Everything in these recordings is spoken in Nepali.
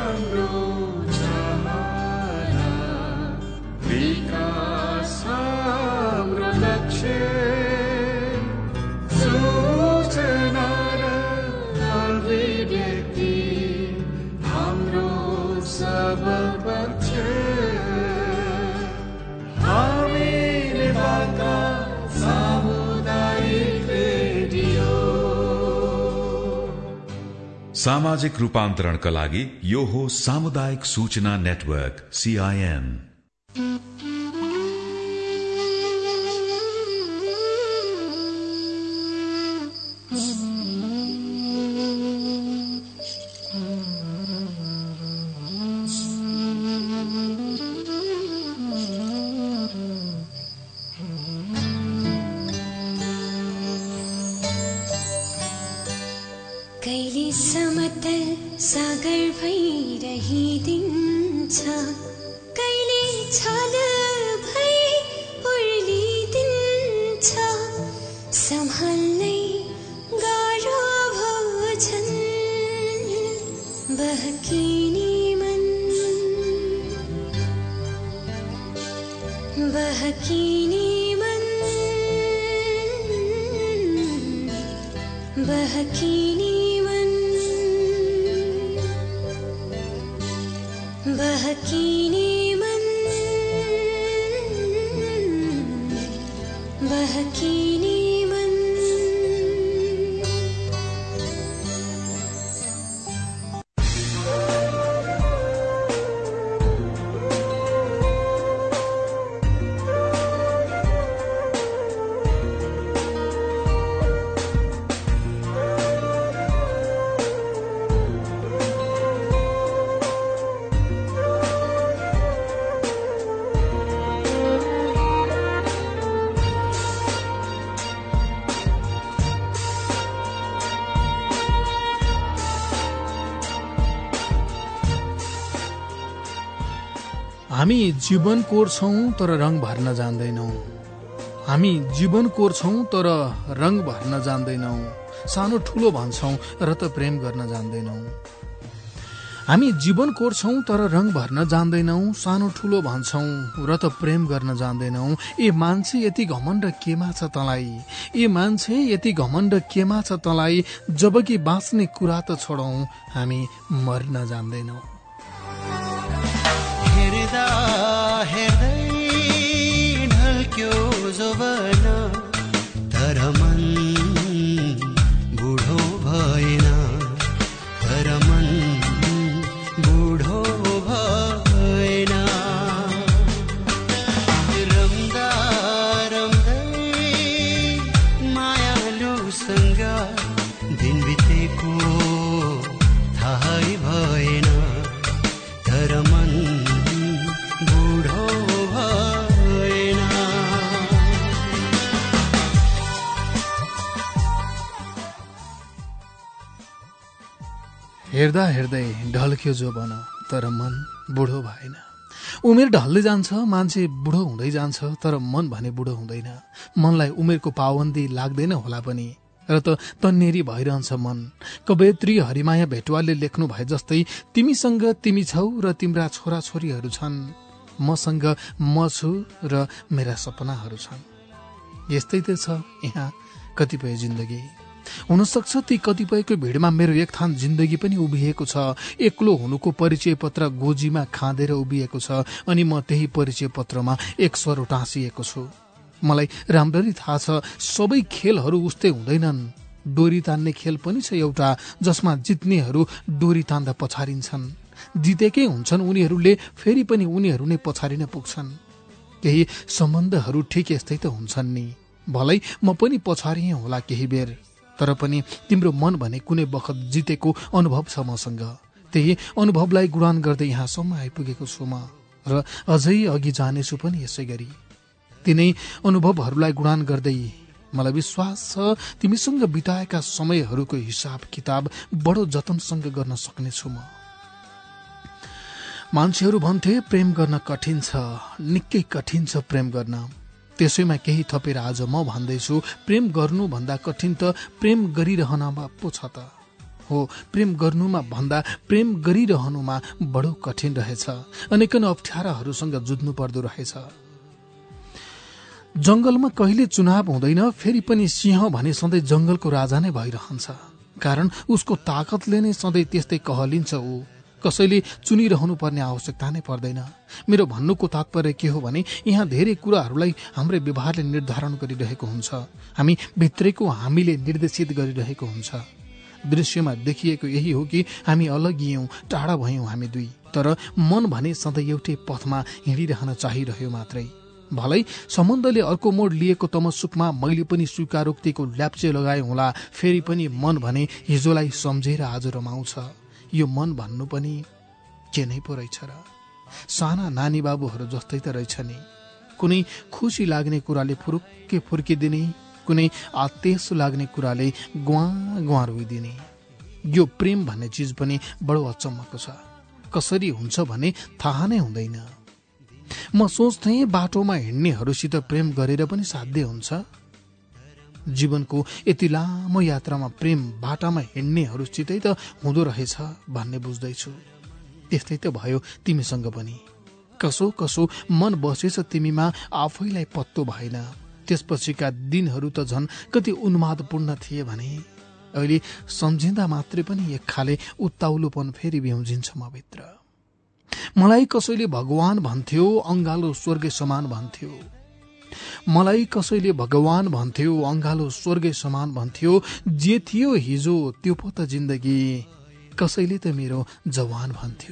सामाजिक रूपान्तरणका लागि यो हो सामुदायिक सूचना नेटवर्क CIN। हामी जीवन कोर्छौं तर रङ भर्न जान्दैनौं। हामी जीवन कोर्छौं तर रङ भर्न जान्दैनौं। सानो ठुलो भन्छौं र त प्रेम गर्न जान्दैनौं। हामी जीवन कोर्छौं तर रङ भर्न जान्दैनौं। सानो ठुलो भन्छौं र त प्रेम गर्न जान्दैनौं। ए मान्छे यति घमण्ड केमा छ तँलाई? ए मान्छे यति घमण्ड केमा छ तँलाई? जबकि बाँच्ने कुरा त छोडौं, हामी मर्न जान्दैनौं। हेर्दै ढल्क्यो जोवन तर मन बुढो भएन, तर मन बुढो भएन। रम्दा रम्दै मायालुसँग दिन बितेको थाहै भएन, तर मन हेर्दा हेर्दै ढल्क्यो जोवन तर मन बुढो भएन। उमेर ढल्दै जान्छ, मान्छे बुढो हुँदै जान्छ, तर मन भने बुढो हुँदैन। मनलाई उमेरको पाबन्दी लाग्दैन होला पनि, र त तन्नेरी भइरहन्छ मन। कवयत्री हरिमाया भेटवालले लेख्नु भए जस्तै, तिमीसँग तिमी छौ र तिम्रा छोराछोरीहरू छन्, मसँग म छु र मेरा सपनाहरू छन्। यस्तै त छ यहाँ कतिपय जिन्दगी। हुनसक्छ ती कतिपयको भिडमा मेरो एक थान जिन्दगी पनि उभिएको छ। एक्लो हुनुको परिचय पत्र गोजीमा खाँदेर उभिएको छ, अनि म त्यही परिचय पत्रमा एक स्वर टाँसिएको छु। मलाई राम्ररी थाहा छ सबै खेलहरू उस्तै हुँदैनन्। डोरी तान्ने खेल पनि छ एउटा, जसमा जित्नेहरू डोरी तान्दा पछारिन्छन्। जितेकै हुन्छन् उनीहरूले, फेरि पनि उनीहरू नै पछारिन पुग्छन्। केही सम्बन्धहरू ठिक यस्तै त हुन्छन् नि। भलै म पनि पछारिएँ होला केही बेर, तर पनि तिम्रो मन भने कुनै बखत जितेको अनुभव छ मसँग। त्यही अनुभवलाई गुणान गर्दै यहाँसम्म आइपुगेको छु म, र अझै अघि जानेछु पनि यसै गरी। तिनै अनुभवहरूलाई गुणान गर्दै मलाई विश्वास छ तिमीसँग बिताएका समयहरूको हिसाब किताब बडो जतनसँग गर्न सक्नेछु म। मान्छेहरू भन्थे प्रेम गर्न कठिन छ, निकै कठिन छ प्रेम गर्न। त्यसैमा केही थपेर आज म भन्दैछु, प्रेम गर्नु भन्दा कठिन त प्रेम गरिरहनमा पो छ त। हो, प्रेम गर्नुमा भन्दा प्रेम गरिरहनुमा बडो कठिन रहेछ। अनेकन अप्ठ्याराहरूसँग जुझ्नु पर्दो रहेछ। जंगलमा कहिले चुनाव हुँदैन, फेरि पनि सिंह भने सधैँ जंगलको राजा नै भइरहन्छ। कारण उसको ताकतले नै सधैँ त्यस्तै कहलिन्छ। ऊ कसैले चुनिरहनु पर्ने आवश्यकता नै पर्दैन। मेरो भन्नुको तात्पर्य के हो भने यहाँ धेरै कुराहरूलाई हाम्रै व्यवहारले निर्धारण गरिरहेको हुन्छ। हामी भित्रैको हामीले निर्देशित गरिरहेको हुन्छ। दृश्यमा देखिएको यही हो कि हामी अलगियौं, टाढा भयौं हामी दुई, तर मन भने सधैँ एउटै पथमा हिँडिरहन चाहिरह्यो मात्रै। भलै सम्बन्धले अर्को मोड लिएको तमसुकमा मैले पनि स्वीकारोक्तिको ल्याप्चे लगाए होला, फेरि पनि मन भने हिजोलाई सम्झेर आज रमाउँछ। यो मन भन्नु पनि के नै पो रहेछ र? साना नानी बाबुहरू जस्तै त रहेछ नि। कुनै खुसी लाग्ने कुराले फुरुक्के फुर्किदिने, कुनै आतेस लाग्ने कुराले ग्वा ग्वा रोइदिने। यो प्रेम भन्ने चिज पनि बडो अचम्मको छ। कसरी हुन्छ भने थाहा नै हुँदैन। म सोच्थेँ बाटोमा हिँड्नेहरूसित प्रेम गरेर पनि साध्य हुन्छ। जीवनको यति लामो यात्रामा प्रेम बाटामा हिँड्नेहरूसितै त हुँदो रहेछ भन्ने बुझ्दैछु। त्यस्तै त भयो तिमीसँग पनि। कसो कसो मन बसेछ तिमीमा, आफैलाई पत्तो भएन। त्यसपछिका दिनहरू त झन् कति उन्मादपूर्ण थिए भने अहिले सम्झिँदा मात्रै पनि एक खाले उत्ताउलोपन फेरि बिउजिन्छ म भित्र। मलाई कसैले भगवान भन्थ्यो, अंगालो स्वर्ग समान भन्थ्यो। मलाई कसैले भगवान भन्थ्यो, अंगालो स्वर्ग समान भन्थ्यो। जे थियो हिजो त्यो पो त जिन्दगी, कसैले त मेरो जवान भन्थ्यो।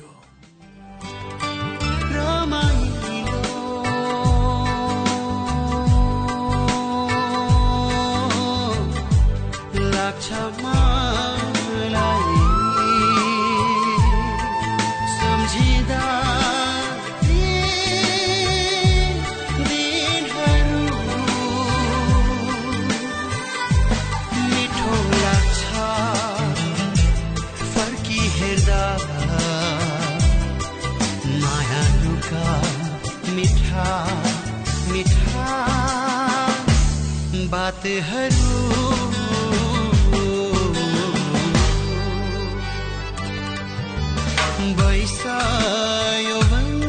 बैसायो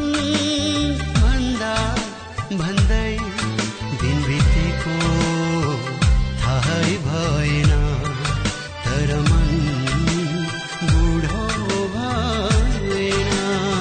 भन्दा भन्दै दिन बितेको थाहै भएन, तर मन बुढो भएन।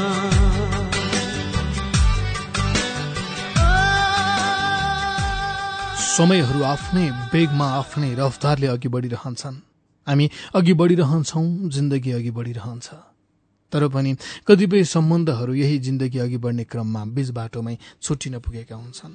समयहरू आफ्नै वेगमा आफ्नै रफ्तारले अघि बढिरहन्छन्। हामी अघि बढिरहन्छौं, जिन्दगी अघि बढिरहन्छ। तर पनि कतिपय सम्बन्धहरू यही जिन्दगी अघि बढ्ने क्रममा बीच बाटोमै छुट्टिन पुगेका हुन्छन्।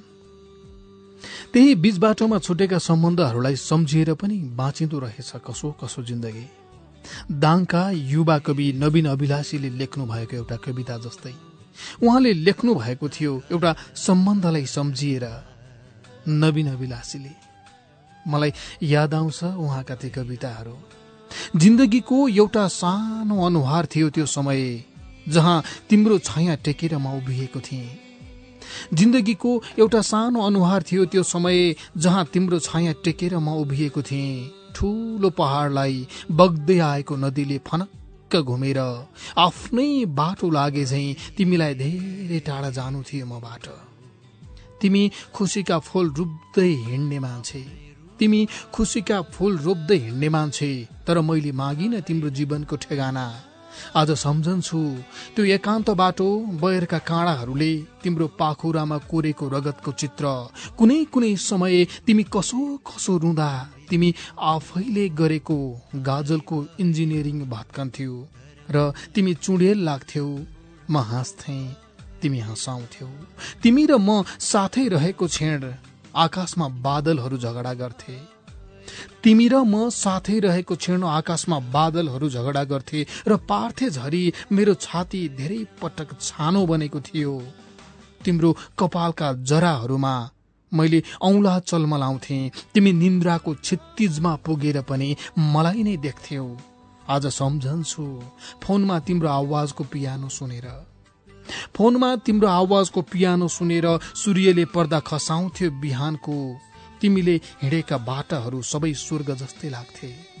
त्यही बीच बाटोमा छुटेका सम्बन्धहरूलाई सम्झिएर पनि बाँचिँदो रहेछ कसो कसो जिन्दगी। दाङका युवा कवि नवीन अभिलाषीले लेख्नु भएको एउटा कविता जस्तै उहाँले लेख्नु भएको थियो एउटा सम्बन्धलाई सम्झिएर। नवीन अभिलाषीले मलाई याद आउँछ उहाँका ती कविताहरू। जिन्दगीको एउटा सानो अनुहार थियो त्यो समय, जहाँ तिम्रो छाया टेकेर म उभिएको थिएँ। जिन्दगीको एउटा सानो अनुहार थियो त्यो समय, जहाँ तिम्रो छाया टेकेर म उभिएको थिएँ। ठूलो पहाडलाई बग्दै आएको नदीले फनक्क घुमेर आफ्नै बाटो लागे झैं तिमीलाई धेरै टाढा जानु थियो मबाट। तिमी खुसीका फूल रोप्दै हिँड्ने मान्छे, तिमी खुसीका फूल रोप्दै हिँड्ने मान्छे, तर मैले मागिन तिम्रो जीवनको ठेगाना। आज सम्झन्छु त्यो एकान्त बाटो, बयरका काँडाहरूले तिम्रो पाखुरामा कोरेको रगतको चित्र। कुनै कुनै समय तिमी कसो कसो रुँदा तिमी आफैले गरेको गाजलको इन्जिनियरिङ भत्कन्थ्यौ र तिमी चुडेल लाग्थ्यौ। म हाँस्थेँ, तिमी हँसाउँथ्यौ। तिमी र म साथै रहेको क्षण आकाशमा बादलहरू झगडा गर्थे। तिमी र म साथै रहेको क्षण आकाशमा बादलहरू झगडा गर्थे र पार्थे झरी मेरो छाती धेरै पटक छानो बनेको थियो। तिम्रो कपालका जराहरूमा मैले औंला चलमलाउँथे। तिमी निन्द्राको क्षितिजमा पुगेर पनि मलाई नै देख्थ्यौ। आज सम्झन्छु फोनमा तिम्रो आवाजको पियानो सुनेर, फोनमा तिम्रो आवाजको पियानो सुनेर सूर्यले पर्दा खसाउँथ्यो बिहानको। तिमीले हिँडेका बाटाहरू सबै स्वर्ग जस्तै लाग्थे।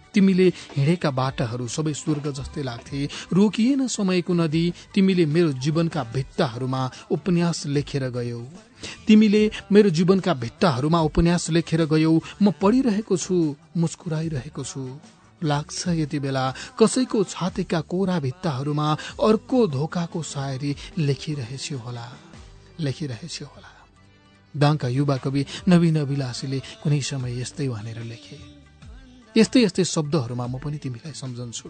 तिमीले हिँडेका बाटाहरू सबै स्वर्ग जस्तै लाग्थे। रोकिएन समयको नदी, तिमीले मेरो जीवनका भित्ताहरूमा उपन्यास लेखेर गयौ। तिमीले मेरो जीवनका भित्ताहरूमा उपन्यास लेखेर गयौ। म पढिरहेको छु, मुस्कुराइरहेको छु। लाग्छ यति बेला कसैको छातीका कोरा भित्ताहरूमा अर्को धोकाको शायरी लेखिरहेछ होला। दाङका युवा कवि नवीन अभिलाषीले कुनै समय यस्तै भनेर लेखे। यस्तै शब्दहरूमा म पनि तिमीलाई सम्झन्छु।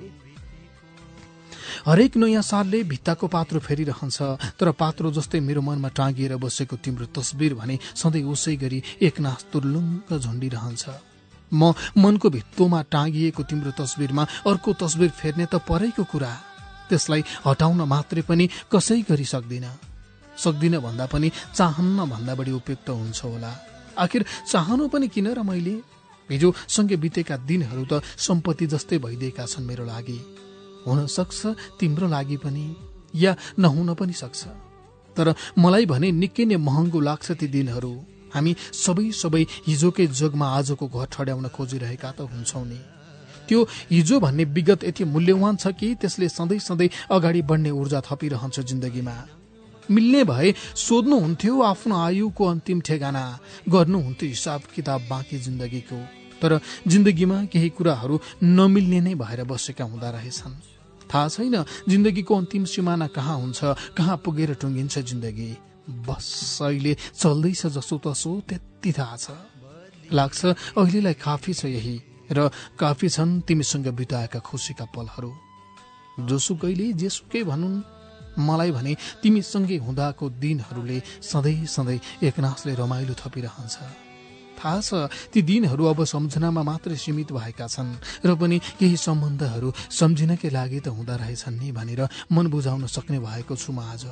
हरेक नयाँ सालले भित्ताको पात्रो फेरिरहन्छ, तर पात्रो जस्तै मेरो मनमा टाँगिएर बसेको तिम्रो तस्बिर भने सधैँ उसै गरी एकनास तुर्लुङ्ग झुन्डिरहन्छ। म मनको भित्तोमा टाँगिएको तिम्रो तस्बिरमा अर्को तस्बिर फेर्ने त परेको कुरा, त्यसलाई हटाउन मात्रै पनि कसै गरी सक्दिन भन्दा पनि चाहन्न भन्दा बढी उपयुक्त हुन्छ होला। आखिर चाहनु पनि किन र मैले? हिजो सँगै बितेका दिनहरू त सम्पत्ति जस्तै भइदिएका छन् मेरो लागि। हुन सक्छ तिम्रो लागि पनि, या नहुन पनि सक्छ। तर मलाई भने निकै नै महँगो लाग्छ ती दिनहरू। हामी सबै हिजोकै जगमा आजको घर ठड्याउन खोजिरहेका त हुन्छौँ नि। त्यो हिजो भन्ने विगत यति मूल्यवान छ कि त्यसले सधैँ अगाडि बढ्ने ऊर्जा थपिरहन्छ जिन्दगीमा। मिल्ने भए सोध्नुहुन्थ्यो आफ्नो आयुको अन्तिम ठेगाना, गर्नुहुन्थ्यो हिसाब किताब बाँकी जिन्दगीको। तर जिन्दगीमा केही कुराहरू नमिल्ने नै भएर बसेका हुँदा रहेछन्। थाहा छैन जिन्दगीको अन्तिम सिमाना कहाँ हुन्छ, कहाँ पुगेर टुङ्गिन्छ जिन्दगी। बस अहिले चल्दैछ जसो तसो त्यति थाहा छ। लाग्छ अहिलेलाई काफी छ यही, र काफी छन् तिमीसँग बिताएका खुसीका पलहरू। जोसुकैले जेसुकै भनुन्, मलाई भने तिमीसँगै हुँदाको दिनहरूले सधैँ एकनासले रमाइलो थपिरहन्छ। थाहा छ ती दिनहरू अब सम्झनामा मात्रै सीमित भएका छन्, र पनि केही सम्बन्धहरू सम्झिनकै लागि त हुँदा रहेछन् नि भनेर मन बुझाउन सक्ने भएको छु म आज।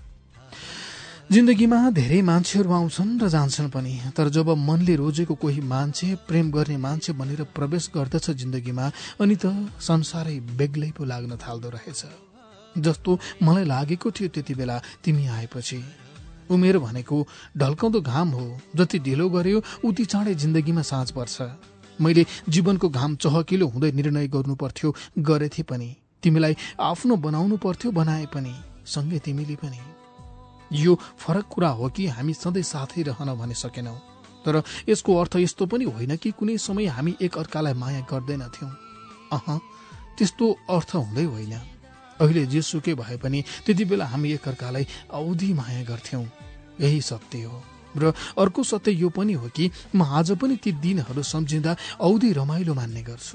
जिन्दगीमा धेरै मान्छेहरू आउँछन् र जान्छन् पनि, तर जब मनले रोजेको कोही मान्छे, प्रेम गर्ने मान्छे बनेर प्रवेश गर्दछ जिन्दगीमा, अनि त संसारै बेग्लै पो लाग्न थाल्दो रहेछ जस्तो मलाई लागेको थियो त्यति बेला तिमी आएपछि। उमेर भनेको ढल्काउँदो घाम हो, जति ढिलो गर्यो उति चाँडै जिन्दगीमा साँझ पर्छ। मैले जीवनको घाम चहकिलो हुँदै निर्णय गर्नु पर्थ्यो, गरेथे पनि। तिमीलाई आफ्नो बनाउनु पर्थ्यो, बनाए पनि। सँगै तिमीले पनि। यो फरक कुरा हो कि हामी सधैँ साथै रहन भने सकेनौं, तर यसको अर्थ यस्तो पनि होइन कि कुनै समय हामी एक अर्कालाई माया गर्दैनथ्यौं। त्यस्तो अर्थ हुँदै होइन। अहिले जेसुकै भए पनि त्यति बेला हामी एक अर्कालाई औधी माया गर्थ्यौं, यही सत्य हो। र अर्को सत्य यो पनि हो कि म आज पनि ती दिनहरू सम्झिँदा औधी रमाइलो मान्ने गर्छु।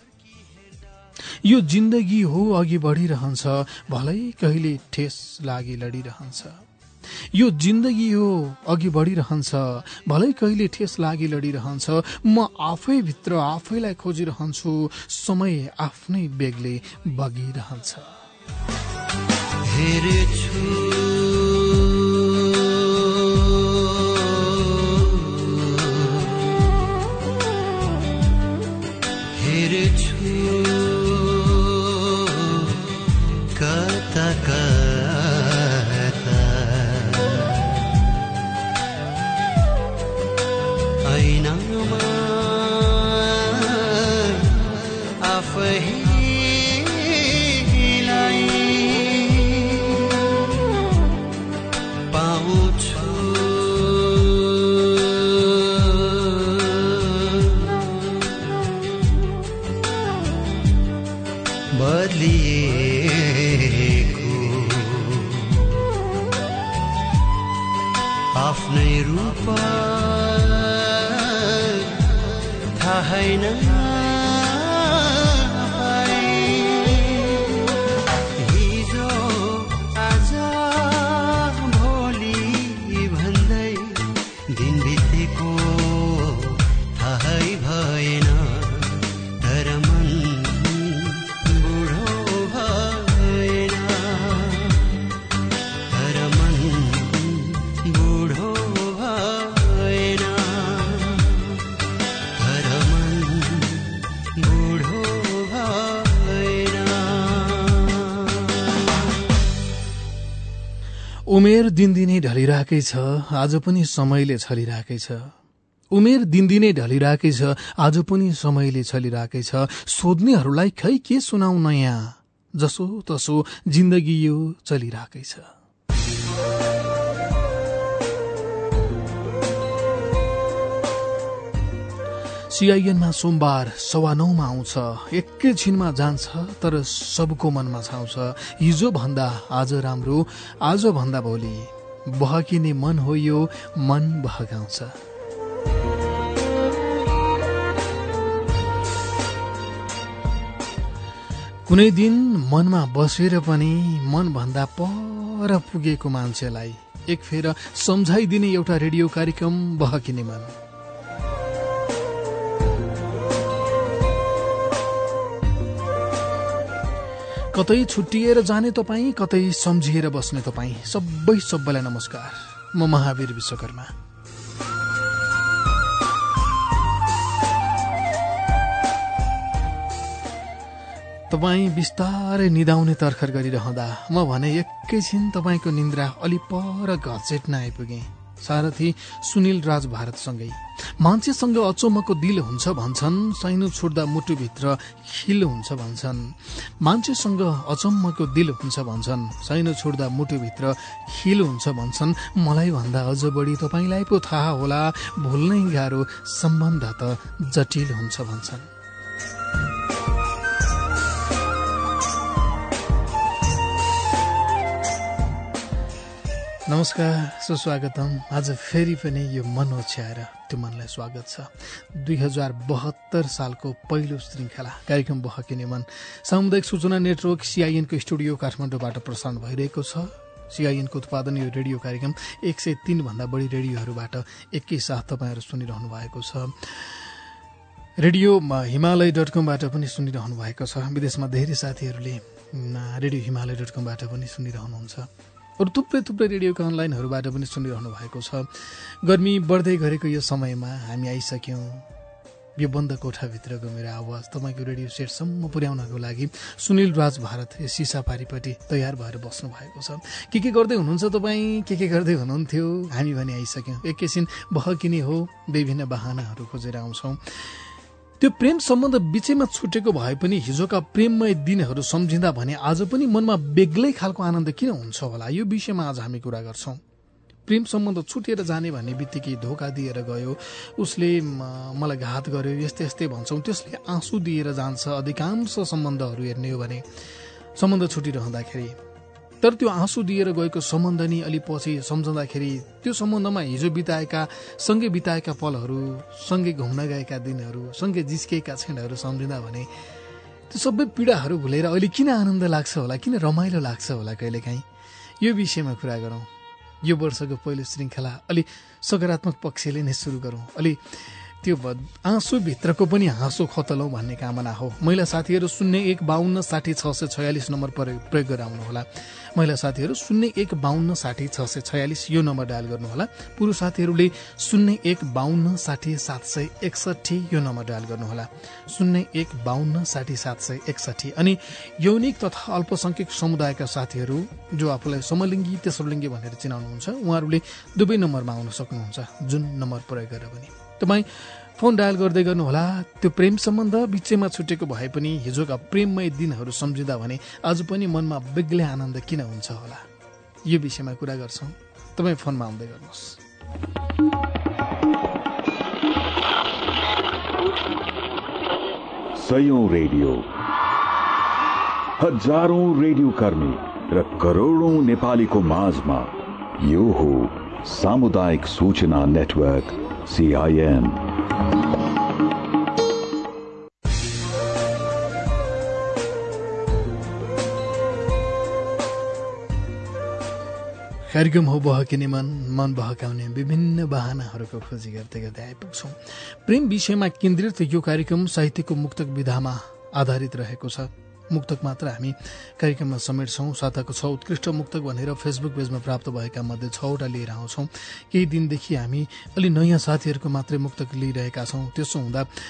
यो जिन्दगी हो, अघि बढिरहन्छ, भलै कहिले ठेस लागि लडिरहन्छ। यो जिन्दगी हो, अघि बढिरहन्छ, भलै कहिले ठेस लागि लडिरहन्छ। म आफै भित्र आफैलाई खोजिरहन्छु, समय आफ्नै बेगले बगिरहन्छ। आफ्नै रूप थाहै नपाए, हिजो आज भोलि भन्दै दिन बितेको थाहै भएन। तर मन बुढो भएन, तर मन बुढो भएन, तर मन बुढो भएन। उमेर दिनदिनै ढलिरहेकै छ, आज पनि समयले छलिरहेकै छ। उमेर दिनदिनै ढलिरहेकै छ, आज पनि समयले छलिरहेकै छ। सोध्नेहरूलाई खै के सुनाउ नयाँ, जसो तसो जिन्दगी यो चलिरहेकै छ। सीआईएनमा सोमबार 9:15 आउँछ, एकैछिनमा जान्छ तर सबको मनमा छाउँछ। हिजो भन्दा आज राम्रो, आज भन्दा भोलि बहकिने मन हो यो, मन बहकाउँछ। कुनै दिन मनमा बसेर पनि मनभन्दा पर पुगेको मान्छेलाई एक फेर सम्झाइदिने एउटा रेडियो कार्यक्रम बहकिने मन। कतै छुट्टिएर जाने तपाईँ, कतै सम्झिएर बस्ने तपाईँ, सबैलाई नमस्कार। म महावीर विश्वकर्मा। तपाईँ बिस्तारै निदाउने तर्खर गरिरहँदा म भने एकैछिन तपाईँको निन्द्रा अलि पर घचेट्न आइपुगे। सारथी सुनिल राज भारतसँगै। मान्छेसँग अचम्मको दिल हुन्छ भन्छन्, साइनो छुट्दा मुटुभित्र खिल हुन्छ भन्छन्। मान्छेसँग अचम्मको दिल हुन्छ भन्छन्, साइनो छुट्दा मुटुभित्र खिल हुन्छ भन्छन्। मलाई भन्दा अझ बढी तपाईँलाई पो थाहा होला, भुल्नै गाह्रो सम्बन्ध त जटिल हुन्छ भन्छन्। नमस्कार, सुस्वागतम। आज फेरि पनि यो मन ओछ्याएर त्यो मनलाई स्वागत छ। 2072 सालको पहिलो श्रृङ्खला कार्यक्रम बहकिने मन सामुदायिक सूचना नेटवर्क सीआईएनको स्टुडियो काठमाडौँबाट प्रसारण भइरहेको छ। सीआईएनको उत्पादन यो रेडियो कार्यक्रम 103 भन्दा बढी रेडियोहरूबाट एकैसाथ तपाईँहरू सुनिरहनु भएको छ। रेडियो हिमालय.com-बाट पनि सुनिरहनु भएको छ। विदेशमा धेरै साथीहरूले रेडियो हिमालय.com-बाट पनि सुनिरहनुहुन्छ। अरू थुप्रै रेडियोका अनलाइनहरूबाट पनि सुनिरहनु भएको छ। गर्मी बढ्दै गरेको यो समयमा हामी आइसक्यौँ। यो बन्द कोठाभित्रको मेरो आवाज तपाईँको रेडियो सेटसम्म पुर्याउनको लागि सुनिल राज भारत यो सिसा पारिपट्टि तयार भएर बस्नु भएको छ। के गर्दै हुनुहुन्छ तपाईँ, के गर्दै हुनुहुन्थ्यो, हामी भने आइसक्यौँ। एकैछिन बहकिने हो, विभिन्न बहानाहरू खोजेर आउँछौँ। त्यो प्रेम सम्बन्ध बिचैमा छुटेको भए पनि हिजोका प्रेममय दिनहरू सम्झिँदा भने आज पनि मनमा बेग्लै खालको आनन्द किन हुन्छ होला, यो विषयमा आज हामी कुरा गर्छौँ। प्रेम सम्बन्ध छुटेर जाने भन्ने बित्तिकै धोका दिएर गयो, उसले मलाई घात गर्यो, यस्तै भन्छौँ। त्यसले आँसु दिएर जान्छ। अधिकांश सम्बन्धहरू हेर्ने हो भने सम्बन्ध छुटिरहँदाखेरि, तर त्यो आँसु दिएर गएको सम्बन्ध नि अलि पछि सम्झँदाखेरि त्यो सम्बन्धमा हिजो सँगै बिताएका पलहरू, सँगै घुम्न गएका दिनहरू, सँगै जिस्केका क्षणहरू सम्झिँदा भने त्यो सबै पीडाहरू भुलेर अहिले किन आनन्द लाग्छ होला, किन रमाइलो लाग्छ होला कहिलेकाहीँ। यो विषयमा कुरा गरौँ। यो वर्षको पहिलो श्रृङ्खला अलि सकारात्मक पक्षले नै सुरु गरौँ। अलि त्यो आँसुभित्रको पनि हाँसो खतलौँ भन्ने कामना हो। महिला साथीहरू 0152600646 नम्बर प्रयोग गरेर आउनुहोला। महिला साथीहरू 0152600646 यो नम्बर डायल गर्नुहोला। पुरुष साथीहरूले 015260761 यो नम्बर डायल गर्नुहोला। 015260761। अनि यौनिक तथा अल्पसंख्यक समुदायका साथीहरू जो आफूलाई समलिङ्गी तेस्रोलिङ्गी भनेर चिनाउनुहुन्छ, उहाँहरूले दुवै नम्बरमा आउन सक्नुहुन्छ, जुन नम्बर प्रयोग गरेर पनि। तपाईँ फोन डायल गर्दै गर्नुहोला। त्यो प्रेम सम्बन्ध बिचैमा छुटेको भए पनि हिजोका प्रेममय दिनहरू सम्झिँदा भने आज पनि मनमा बेग्लै आनन्द किन हुन्छ होला, यो विषयमा कुरा गर्छौँ। तपाईँ फोनमा आउँदै गर्नुहोस्। सयौं रेडियो, हजारौं रेडियो कर्मी र करोडौं नेपालीको माझमा यो हो सामुदायिक सूचना नेटवर्क सीआईएन। कार्यक्रम हो बहकिने मन बहकाउने विभिन्न बहानाहरूको खोजी गर्दै आइपुग्छौँ। प्रेम विषयमा केन्द्रित यो कार्यक्रम साहित्यको मुक्तक विधामा आधारित रहेको छ। मुक्तक मात्र हामी कार्यक्रममा समेट्छौँ। साताको 6 उत्कृष्ट मुक्तक भनेर फेसबुक पेजमा प्राप्त भएका मध्ये 6वटा लिएर आउँछौँ। केही दिनदेखि हामी अलि नयाँ साथीहरूको मात्रै मुक्तक लिइरहेका छौँ। त्यसो हुँदा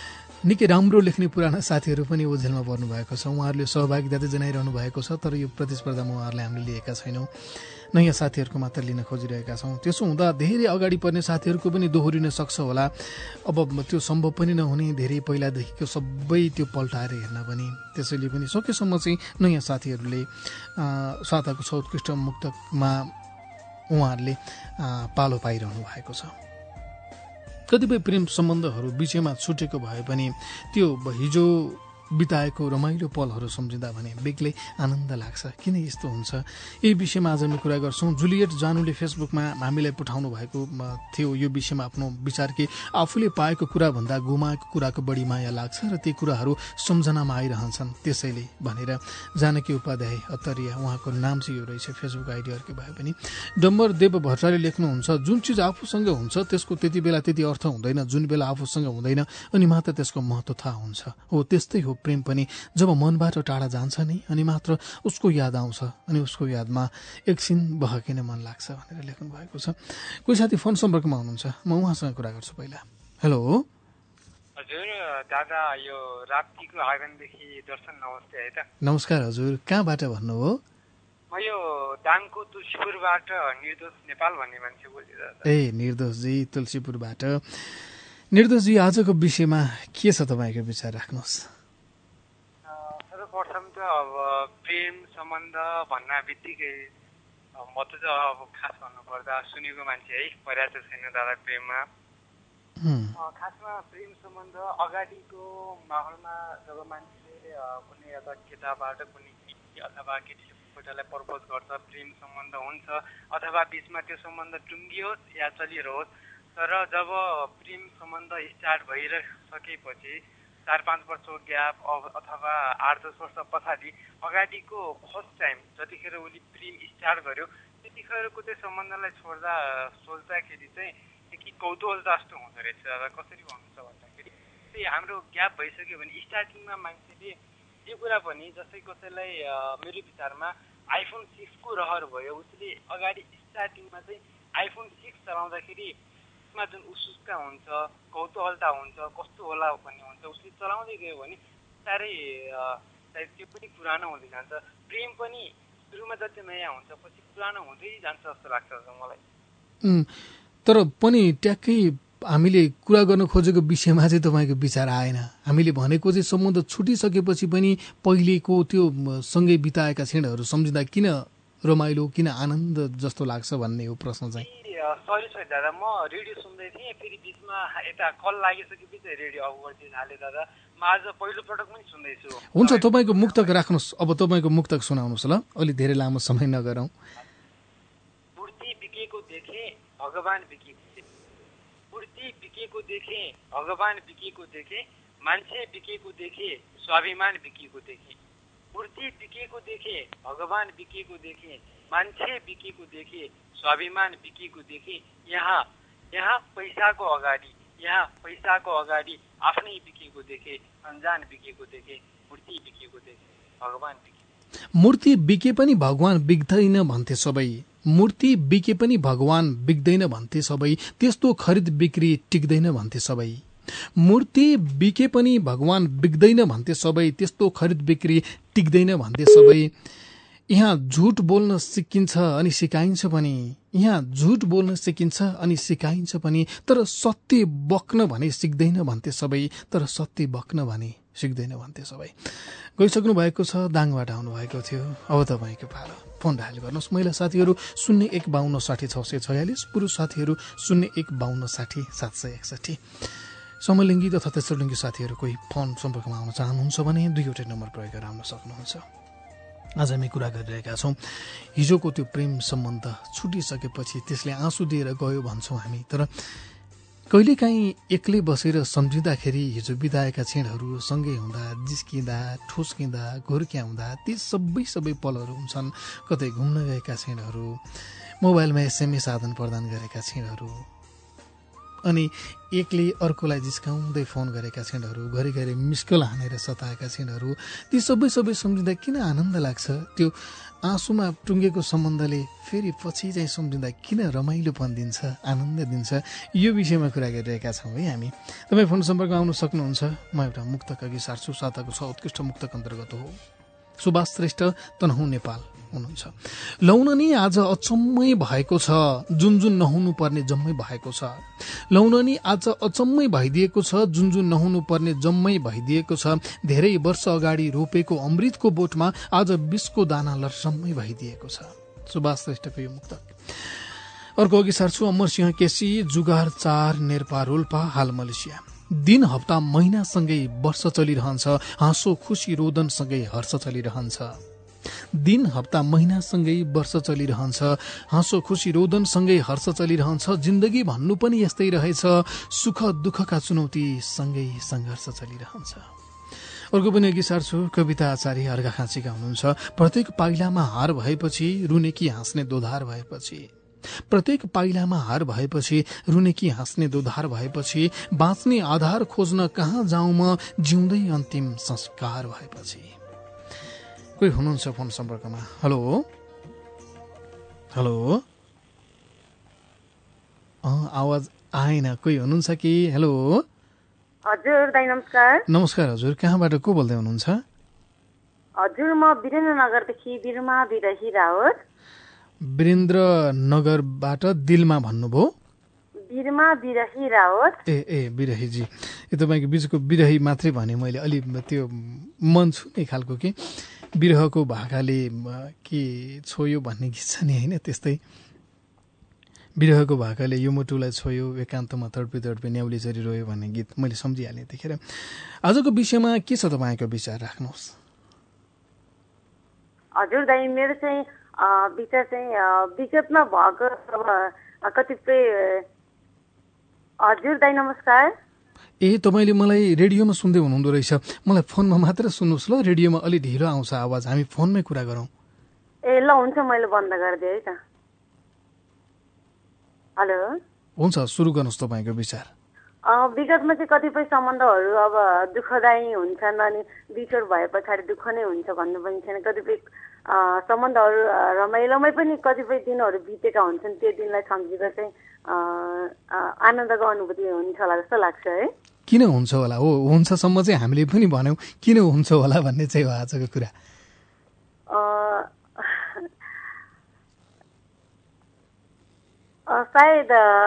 निकै राम्रो लेख्ने पुराना साथीहरू पनि ओझेलमा पर्नु भएको छ। उहाँहरूले सहभागिता चाहिँ जनाइरहनु भएको छ, तर यो प्रतिस्पर्धामा उहाँहरूले हामीले लिएका छैनौँ। नयाँ साथीहरूको मात्र लिन खोजिरहेका छौँ। त्यसो हुँदा धेरै अगाडि पर्ने साथीहरूको पनि दोहोरिन सक्छ होला। अब त्यो सम्भव पनि नहुने, धेरै पहिलादेखिको सबै त्यो पल्टाएर हेर्न पनि। त्यसैले पनि सकेसम्म चाहिँ नयाँ साथीहरूले साताको सर्वोत्कृष्ट मुक्तकमा उहाँहरूले पालो पाइरहनु भएको छ। कतिपय प्रेम सम्बन्धहरू बिचैमा छुटेको भए पनि त्यो हिजो बिताएको रमाइलो पलहरू सम्झिँदा भने बेग्लै आनन्द लाग्छ। किन यस्तो हुन्छ, यही विषयमा आज हामी कुरा गर्छौँ। जुलियट जानुले फेसबुकमा हामीलाई पठाउनु भएको थियो यो विषयमा आफ्नो विचार कि आफूले पाएको कुराभन्दा गुमाएको कुराको बढी माया लाग्छ र ती कुराहरू सम्झनामा आइरहन्छन्। त्यसैले भनेर जानकी उपाध्याय अत्तरिया, उहाँको नाम चाहिँ यो रहेछ, फेसबुक आइडी अर्कै भए पनि। डम्बर देव भट्टराले लेख्नुहुन्छ, जुन चिज आफूसँग हुन्छ त्यसको त्यति बेला त्यति अर्थ हुँदैन, जुन बेला आफूसँग हुँदैन अनि मात्र त्यसको महत्त्व थाहा हुन्छ। हो त्यस्तै हो प्रेम पनि, जब मनबाट टाढा जान्छ नि अनि मात्र उसको याद आउँछ अनि उसको यादमा एकछिन बहकिन मन लाग्छ भनेर लेख्नु भएको छ। कोही साथी फोन सम्पर्कमा हुनुहुन्छ, म उहाँसँग कुरा गर्छु पहिला। हेलो हजुर दादा, यो राप्तीको आँगनदेखि दर्शन नमस्ते है त। नमस्कार हजुर, कहाँबाट भन्नुभयो? म यो दाङको तुलसीपुरबाट निर्दोष नेपाल भन्ने मान्छे बोल्छु दादा। ए निर्दोषजी, तुलसीपुरबाट। निर्दोषजी, आजको विषयमा के छ तपाईँको विचार, राख्नुहोस्। सर्वप्रथम त अब प्रेम सम्बन्ध भन्ना बित्तिकै म त अब खास भन्नुपर्दा सुनेको मान्छे है, परेको छैन दादा प्रेममा। खासमा प्रेम सम्बन्ध अगाडिको माहौलमा जब मान्छेले कुनै एउटा केटाबाट कुनै केटी अथवा केटीलाई प्रपोज गर्छ, प्रेम सम्बन्ध हुन्छ अथवा बिचमा त्यो सम्बन्ध टुङ्गियोस् या चलिरहोस्, तर जब प्रेम सम्बन्ध स्टार्ट भइसकेपछि 4-5 वर्षको ग्याप अथवा 8-10 वर्ष पछाडि अगाडिको फर्स्ट टाइम जतिखेर उसले प्रेम स्टार्ट गर्यो त्यतिखेरको चाहिँ सम्बन्धलाई सोच्दाखेरि चाहिँ कि कौतूहल जस्तो हुँदो रहेछ। कसरी भन्नुहुन्छ भन्दाखेरि त्यही हाम्रो ग्याप भइसक्यो भने स्टार्टिङमा मान्छेले यो कुरा पनि, जस्तै कसैलाई मेरो विचारमा आइफोन 6 को रहर भयो, उसले अगाडि स्टार्टिङमा चाहिँ आइफोन 6 चलाउँदाखेरि मा जुन उत्सुकता हुन्छ, कौतूहलता हुन्छ, कस्तो होला भन्ने हुन्छ, उसले चलाउँदै गयो भने साह्रै त्यो पनि पुरानो हुँदै जान्छ। प्रेम पनि सुरुमा जति नयाँ हुन्छ पछि पुरानो हुँदै जान्छ जस्तो लाग्छ मलाई। तर पनि ट्याक्कै हामीले कुरा गर्न खोजेको विषयमा चाहिँ तपाईँको विचार आएन। हामीले भनेको चाहिँ सम्बन्ध छुटिसकेपछि पनि पहिलेको त्यो सँगै बिताएका क्षणहरू सम्झिँदा किन रमाइलो, किन आनन्द जस्तो लाग्छ भन्ने हो प्रश्न चाहिँ। सरी दादा, म रेडियो सुन्दै थिएँ, फेरि बिचमा यता कल लागिसकेपछि रेडियो अफ गरिदिनु हालेँ दादा। म आज पहिलो पटक पनि सुन्दैछु। हुन्छ, तपाईँको मुक्तक राख्नुहोस्, अब तपाईँको मुक्तक सुनाउनुहोस् ल, अलि धेरै लामो समय नगरौँ। मूर्ति बिकेको देखे भगवान बिकेको देखे, मूर्ति बिकेको देखे भगवान बिकेको देखे, मान्छे बिकेको देखे स्वाभिमान बिकेको देखे, मूर्ति बिकेको देखे भगवान बिकेको देखे, मान्छे बिकेको देखे स्वाभिमान बिकेको देखे। यहाँ पैसाको अगाडि आफ्नै बिकेको देखे, अनजान बिकेको देखे, मूर्ति बिकेको देखे भगवान बिके। मूर्ति बिके पनि भगवान बिक्दैन भन्थे सबै, मूर्ति बिके पनि भगवान बिक्दैन भन्थे सबै, त्यस्तो खरिद बिक्री टिक्दैन भन्थे सबै। मूर्ति बिके पनि भगवान बिक्दैन भन्थे सबै, त्यस्तो खरिद बिक्री टिक्दैन भन्थे सबै। यहाँ झुट बोल्न सिकिन्छ अनि सिकाइन्छ पनि, यहाँ झुट बोल्न सिकिन्छ अनि सिकाइन्छ पनि, तर सत्य बक्न भने सिक्दैन भन्थे सबै, तर सत्य बक्न भने सिक्दैन भन्थे सबै। गइसक्नु भएको छ, दाङबाट आउनुभएको थियो। अब तपाईँको पालो, फोन डायल गर्नुहोस्। महिला साथीहरू 0152600646, पुरुष साथीहरू 015260761। समलिङ्गी तथा तेस्रोलिङ्गी साथीहरू कोही फोन सम्पर्कमा आउन चाहनुहुन्छ भने 2वटै नम्बर प्रयोग गरेर आउन सक्नुहुन्छ। आज हामी कुरा गरिरहेका छौँ हिजोको त्यो प्रेम सम्बन्ध छुटिसकेपछि त्यसले आँसु दिएर गयो भन्छौँ हामी, तर कहिलेकाहीँ एक्लै बसेर सम्झिँदाखेरि हिजो बिताएका क्षणहरू, सँगै हुँदा, जिस्किँदा, ठुस्किँदा, घुर्क्याउँदा, ती सबै पलहरू हुन्छन्। कतै घुम्न गएका क्षणहरू, मोबाइलमा SMS आदान प्रदान गरेका क्षणहरू, अनि एकले अर्कोलाई जिस्काउँदै फोन गरेका क्षणहरू, घरिघरि मिस्कल हानेर सताएका क्षणहरू, ती सबै सम्झिँदा किन आनन्द लाग्छ? त्यो आँसुमा टुङ्गेको सम्बन्धले फेरि पछि चाहिँ सम्झिँदा किन रमाइलोपन दिन्छ, आनन्द दिन्छ? यो विषयमा कुरा गरिरहेका छौँ है हामी। तपाईँ फोन सम्पर्कमा आउन सक्नुहुन्छ। म एउटा मुक्तक अघि सार्छु। साताको 6 उत्कृष्ट मुक्तक अन्तर्गत हो। सुभाष श्रेष्ठ, तनहुँ, नेपाल हुनुहुन्छ। लौन नि आज अचम्मै भएको छ, जुन जुन नहुनु पर्ने जम्मै भएको छ। लौन नि आज अचम्मै भइदिएको छ, जुन जुन नहुनु पर्ने जम्मै भइदिएको छ। धेरै वर्ष अगाडि रोपेको अमृतको बोटमा आज विषको दाना लर्सम्मै भइदिएको छ। सुभाष श्रेष्ठको यो मुक्तक। अर्को अघि सार्छु। अमरसिंह केसी, जुगार 4, नेर्पा रोल्पा, हाल मलेसिया। दिन हप्ता महिनासँगै वर्ष चलिरहन्छ, हाँसो खुसी रोदनसँगै हर्ष चलिरहन्छ। दिन हप्ता महिनासँगै वर्ष चलिरहन्छ, हाँसो खुसी रोदनसँगै हर्ष चलिरहन्छ। जिन्दगी भन्नु पनि यस्तै रहेछ, सुख दुःखका चुनौती सँगै सङ्घर्ष चलिरहन्छ। अर्को पनि अघि सार्छु। कविता आचार्य, अर्घाखाँचीका हुनुहुन्छ। प्रत्येक पाइलामा हार भएपछि रुने कि हाँस्ने दोधार भएपछि, प्रत्येक पाइलामा हार भएपछि रुने कि हाँस्ने दोधार भएपछि, बाँच्ने आधार खोज्न कहाँ जाउँ म, जिउँदै अन्तिम संस्कार भएपछि। कोही हुनुहुन्छ फोन सम्पर्कमा। हेलो हेलो, आवाज आएन। कोही हुनुहुन्छ कि? हेलो हजुर दाइ नमस्कार। नमस्कार हजुर, कहाँबाट को बोल्दै हुनुहुन्छ? हजुर म वीरेन्द्रनगरदेखि बिरमा बिरही रावत। वीरेन्द्रनगरबाट दिलमा भन्नुभयो? बिरमा बिरही रावत। ए बिरहीजी, यो तपाईँको बिचको बिरही मात्रै भने मैले अलि त्यो मन छुने खालको कि बिरहको भाकाले के छोयो भन्ने गीत छ नि होइन, त्यस्तै बिरहको भाकाले यो मुटुलाई छोयो, एकान्तमा तडपी तडपी न्याउली चरी रोयो भन्ने गीत मैले सम्झिहालेँ त्यतिखेर। आजको विषयमा के छ तपाईँको विचार, राख्नुहोस्। हजुर दाइ, मेरो चाहिँ विचार चाहिँ विगतमा भएको कतिपय। हजुर दाइ नमस्कार। ए तपाईँले मलाई रेडियोमा सुन्दै हुनुहुँदो रहेछ, मलाई फोनमा मात्र सुन्नुहोस् ल, रेडियोमा अलि ढिलो आउँछ आवाज, हामी फोनमै कुरा गरौँ। ए ल हुन्छ, मैले बन्द गरिदिएँ है त। हेलो, हुन्छ सुरु गर्नुहोस् तपाईँको विचार। विगतमा चाहिँ कतिपय सम्बन्धहरू अब दुःखदायी हुन्छन्, अनि बिछोड भए पछाडि दुःख नै हुन्छ भन्नु पनि छैन। कतिपय सम्बन्धहरू रमाइलोमै पनि कतिपय दिनहरू बितेका हुन्छन्, त्यो दिनलाई सम्झिँदा चाहिँ आनन्दको अनुभूति हुन्छ होला जस्तो लाग्छ है। किन हुन्छ होला? हो, हुन्छसम्म चाहिँ हामीले पनि भन्यौँ, किन हुन्छ होला भन्ने चाहिँ हो आजको कुरा। सायद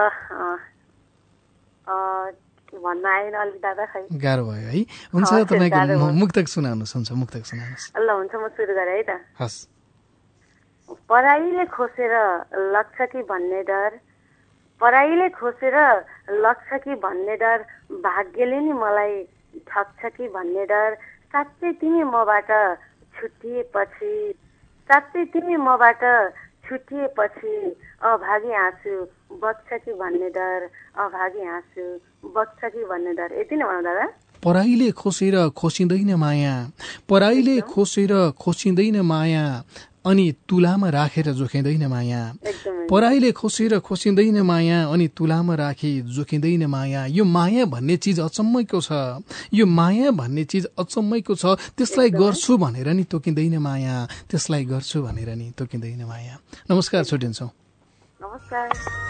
भन्न आएन अलिक दादा, खै गाह्रो भयो है। हुन्छ तपाईँको मुक्तक सुनाउनुहोस्। हुन्छ मुक्तक सुनाउनुहोस्। ल हुन्छ, म सुरु गरेँ है त। हस्। पराईले खोसेर लग्छ कि भन्ने डर, पराईले खोसेर लग्छ कि भन्ने डर, भाग्यले नि मलाई ठग्छ कि भन्ने डर। साँच्चै तिमी मबाट छुट्टिएपछि, साँच्चै तिमी मबाट छुट्टिएपछि अभागी आँसु बग्छ कि भन्ने डर, अभागी आँसु बग्छ कि भन्ने डर। यति नै भनौँ दादा। पराईले खोसेर खोसिँदैन माया, पराईले खोसेर खोसिँदैन माया, अनि तुलामा राखेर जोखिँदैन माया। पराईले खोसेर खोसिँदैन माया, अनि तुलामा राखी जोखिँदैन माया। यो माया भन्ने चिज अचम्मैको छ, यो माया भन्ने चिज अचम्मैको छ। त्यसलाई गर्छु भनेर नि तोकिँदैन माया, त्यसलाई गर्छु भनेर नि तोकिँदैन माया। नमस्कार, छुट्टिन्छौँ। नमस्कार।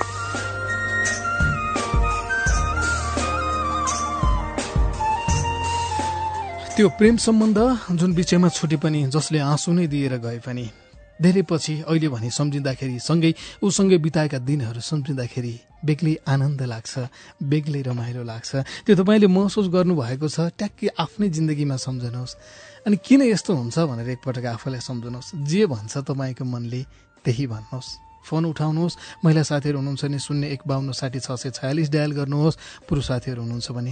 त्यो प्रेम सम्बन्ध जुन बिचैमा छुटे पनि, जसले आँसु नै दिएर गए पनि, धेरै पछि अहिले भनी सम्झिँदाखेरि, सँगै उसँगै बिताएका दिनहरू सम्झिँदाखेरि बेग्लै आनन्द लाग्छ, बेग्लै रमाइलो लाग्छ। त्यो तपाईँले महसुस गर्नुभएको छ, ट्याक्कै आफ्नै जिन्दगीमा सम्झनुहोस्। अनि किन यस्तो हुन्छ भनेर एकपटक आफूलाई सम्झनुहोस्। जे भन्छ तपाईँको मनले त्यही भन्नुहोस्। फोन उठाउनुहोस्। महिला साथीहरू हुनुहुन्छ भने 0152606646 डायल गर्नुहोस्। पुरुष साथीहरू हुनुहुन्छ भने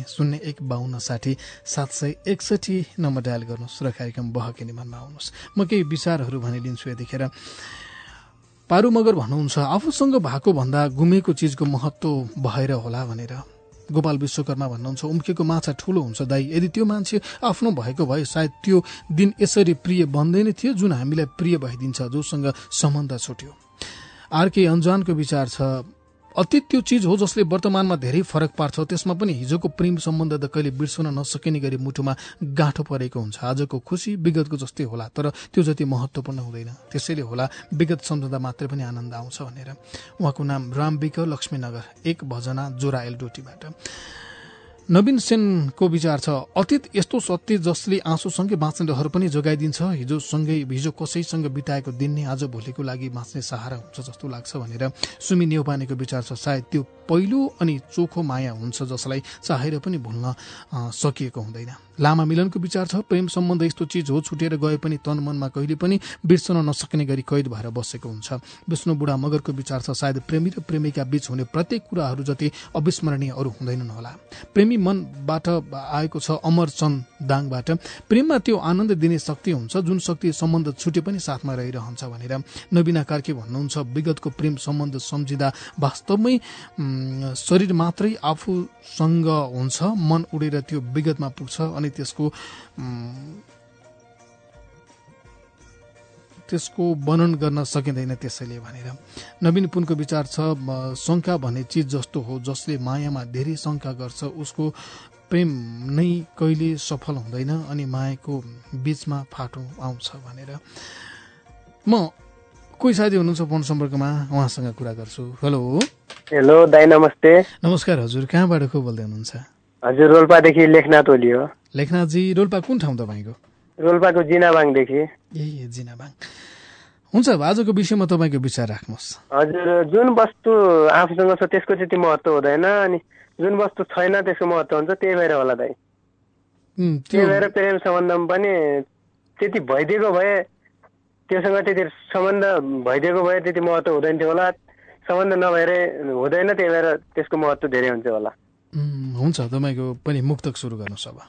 015260761 नम्बर डायल गर्नुहोस् र कार्यक्रम बहके निमानमा आउनुहोस्। म केही विचारहरू भनिदिन्छु यतिखेर। पारु मगर भन्नुहुन्छ, आफूसँग भएको भन्दा गुमेको चिजको महत्त्व भएर होला भनेर। गोपाल विश्वकर्मा भन्नुहुन्छ, उम्केको माछा ठुलो हुन्छ दाइ, यदि त्यो मान्छे आफ्नो भएको भए सायद त्यो दिन यसरी प्रिय बन्दैन थियो जुन हामीलाई प्रिय भइदिन्छ जोसँग सम्बन्ध छुट्यो। आरके अन्जानको विचार छ, अतीत त्यो चिज हो जसले वर्तमानमा धेरै फरक पार्छ। त्यसमा पनि हिजोको प्रेम सम्बन्ध त कहिले बिर्सन नसकिने गरी मुटुमा गाँठो परेको हुन्छ। आजको खुसी विगतको जस्तै होला, तर त्यो जति महत्त्वपूर्ण हुँदैन। त्यसैले होला विगत सम्झँदा मात्रै पनि आनन्द आउँछ भनेर। उहाँको नाम रामविक, लक्ष्मीनगर 1 भजना जोरा एलडोटीबाट। नवीन सेनको विचार छ, अतीत यस्तो सत्य जसले आँसुसँगै बाँच्ने रहर पनि जोगाइदिन्छ। हिजो कसैसँग बिताएको दिन नै आज भोलिको लागि बाँच्ने सहारा हुन्छ जस्तो लाग्छ भनेर सुमी नेउपानेको विचार छ। सायद त्यो पहिलो अनि चोखो माया हुन्छ जसलाई चाहेर पनि भुल्न सकिएको हुँदैन। लामा मिलनको विचार छ, प्रेम सम्बन्ध यस्तो चिज हो छुटेर गए पनि तन मनमा कहिले पनि बिर्सन नसक्ने गरी कैद भएर बसेको हुन्छ। विष्णु बुढा मगरको विचार छ, सायद प्रेमी र प्रेमिका बीच हुने प्रत्येक कुराहरू जति अविस्मरणीय अरू हुँदैनन् होला। प्रेमी मनबाट आएको छ अमरचन्द दाङबाट। प्रेममा त्यो आनन्द दिने शक्ति हुन्छ जुन शक्ति सम्बन्ध छुटे पनि साथमा रहिरहन्छ भनेर नवीना कार्के भन्नुहुन्छ। विगतको प्रेम सम्बन्ध सम्झिँदा वास्तवमै शरीर मात्रै आफूसँग हुन्छ, मन उडेर त्यो विगतमा पुग्छ अनि त्यसको वर्णन गर्न सकिँदैन त्यसैले भनेर। नवीन पुनको विचार छ, शङ्का भन्ने चिज जस्तो हो जसले मायामा धेरै शङ्का गर्छ उसको प्रेम नै कहिले सफल हुँदैन अनि मायाको बीचमा फाटो आउँछ भनेर। म कोही साथी हुनुहुन्छ फोन सम्पर्कमा, उहाँसँग कुरा गर्छु। हेलो दाइ नमस्ते। नमस्कार हजुर, कहाँबाट को बोल्दै हुनुहुन्छ? हजुर रोल्पादेखि लेखनाथ ओली हो। लेखनाथजी, रोल्पा कुन ठाउँ तपाईँको? रोल्पाको जिनाबाङदेखि। ए जिनाबाङ। हुन्छ, आजको विषयमा तपाईँको विचार राख्नुहोस्। हजुर, जुन वस्तु आफूसँग छ त्यसको त्यति महत्त्व हुँदैन अनि जुन वस्तु छैन त्यसको महत्त्व हुन्छ। त्यही भएर होला दाइ, त्यही भएर प्रेम सम्बन्धमा पनि त्यति भइदिएको भए त्योसँग त्यति सम्बन्ध भइदिएको भए त्यति महत्त्व हुँदैन थियो होला। सम्बन्ध नभएर हुँदैन, त्यही भएर त्यसको महत्त्व धेरै हुन्छ होला। हुन्छ, तपाईँको पनि मुक्तक सुरु गर्नुहोस् अब।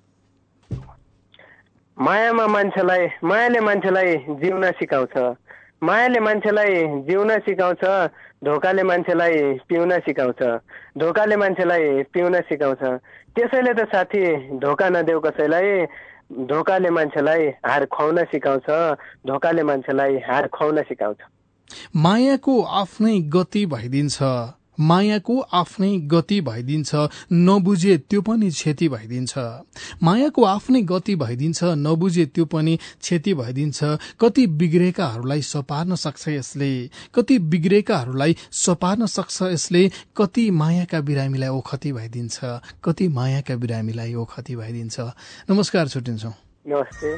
मायाले मान्छेलाई जिउन सिकाउँछ, मायाले मान्छेलाई जिउन सिकाउँछ, धोकाले मान्छेलाई पिउन सिकाउँछ, धोकाले मान्छेलाई पिउन सिकाउँछ। त्यसैले त साथी धोका नदेऊ कसैलाई, धोकाले मान्छेलाई हार खुवाउन सिकाउँछ, धोकाले मान्छेलाई हार खुवाउन सिकाउँछ। मायाको आफ्नै गति भइदिन्छ, मायाको आफ्नै गति भइदिन्छ, नबुझे त्यो पनि क्षति भइदिन्छ। मायाको आफ्नै गति भइदिन्छ, नबुझे त्यो पनि क्षति भइदिन्छ। कति बिग्रेकाहरूलाई सपार्न सक्छ यसले, कति बिग्रेकाहरूलाई सपार्न सक्छ यसले। कति मायाका बिरामीलाई ओखती भइदिन्छ, कति मायाका बिरामीलाई ओखती भइदिन्छ। नमस्कार, छुट्टिन्छौँ। नमस्ते।